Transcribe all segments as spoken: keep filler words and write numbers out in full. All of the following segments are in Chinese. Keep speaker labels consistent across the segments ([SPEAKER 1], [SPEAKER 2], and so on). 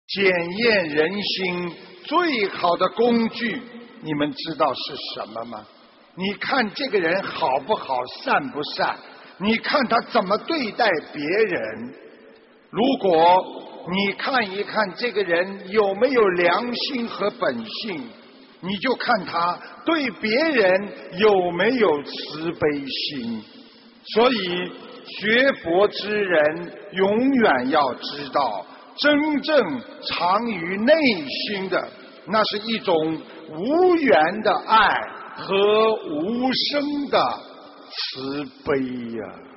[SPEAKER 1] 检验人心最好的工具，你们知道是什么吗？你看这个人好不好，善不善，你看他怎么对待别人。如果你看一看这个人有没有良心和本性，你就看他对别人有没有慈悲心。所以学佛之人永远要知道，真正藏于内心的，那是一种无缘的爱和无声的慈悲呀、啊。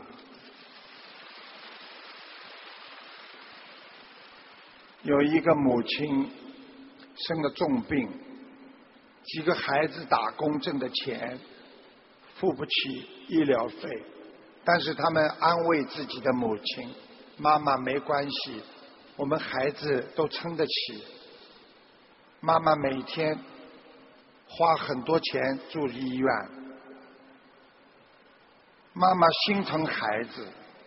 [SPEAKER 1] 有一个母亲生了重病，几个孩子打工挣的钱付不起医疗费，但是他们安慰自己的母亲，妈妈没关系，我们孩子都撑得起。妈妈每天花很多钱住医院，妈妈心疼孩子。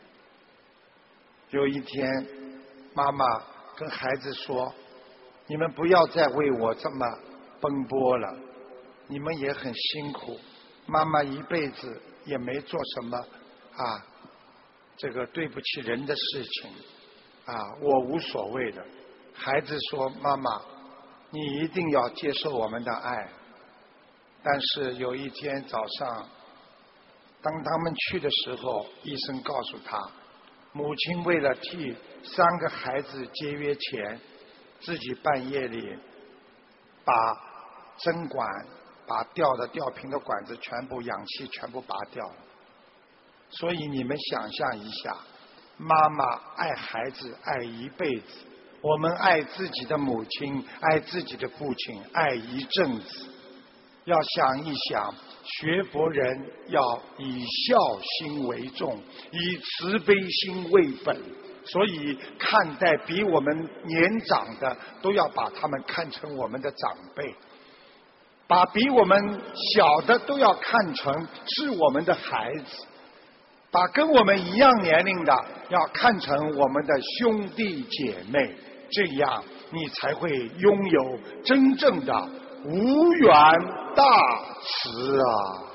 [SPEAKER 1] 有一天妈妈跟孩子说，你们不要再为我这么奔波了，你们也很辛苦，妈妈一辈子也没做什么啊这个对不起人的事情啊，我无所谓的。孩子说，妈妈你一定要接受我们的爱。但是有一天早上当他们去的时候，医生告诉他，母亲为了替三个孩子节约钱，自己半夜里把针管把掉的吊瓶的管子全部氧气全部拔掉了。所以你们想象一下，妈妈爱孩子爱一辈子，我们爱自己的母亲爱自己的父亲爱一阵子。要想一想，学佛人要以孝心为重，以慈悲心为本，所以看待比我们年长的都要把他们看成我们的长辈，把比我们小的都要看成是我们的孩子，把跟我们一样年龄的要看成我们的兄弟姐妹，这样你才会拥有真正的无缘大慈啊。